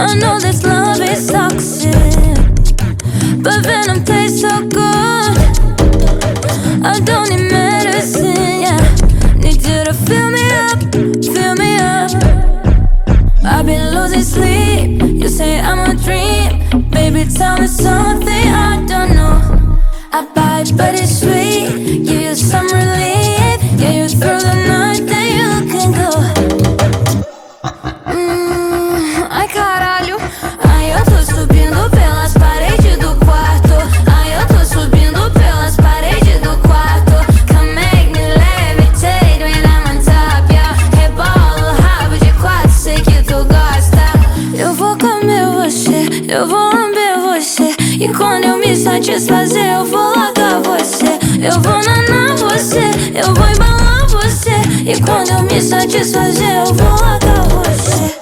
I know this love is toxic, but venom tastes so good. I don't need medicine, yeah. Need you to fill me up, fill me up. I've been losing sleep, you say I'm a dream. Baby, tell me something I don't know. I bite, but it's sweet. Give you some relief. Get you through the night, then you can go. Ai caralho, ai eu tô subindo pelas paredes do quarto. Ai eu tô subindo pelas paredes do quarto. Come make me levitate when I'm on top, yeah. Rebola o rabo de quatro, sei que tu gosta. Eu vou comer você, eu vou lamber você. E quando eu me satisfazer, eu vou largar você. Eu vou nanar você, eu vou embalar você. E quando eu me satisfazer, eu vou largar você.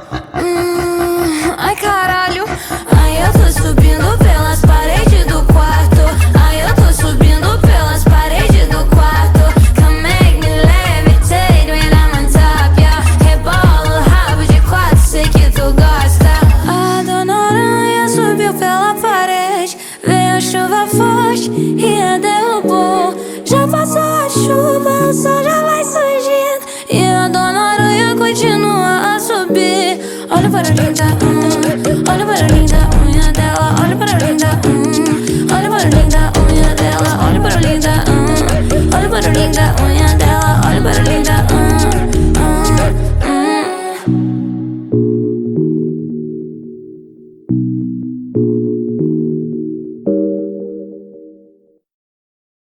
Ai caralho, ai eu tô subindo pelas paredes do quarto. Ai eu tô subindo pelas paredes do quarto. Come make me levitate when I'm on top, yeah. Rebola o rabo de quatro, sei que tu gosta. A dona Aranha subiu pela parede. Veio a chuva forte e a derrubou. Já passou a chuva, o sol já vai surgindo. E a dona Aranha continua a subir. Olha para onde tá.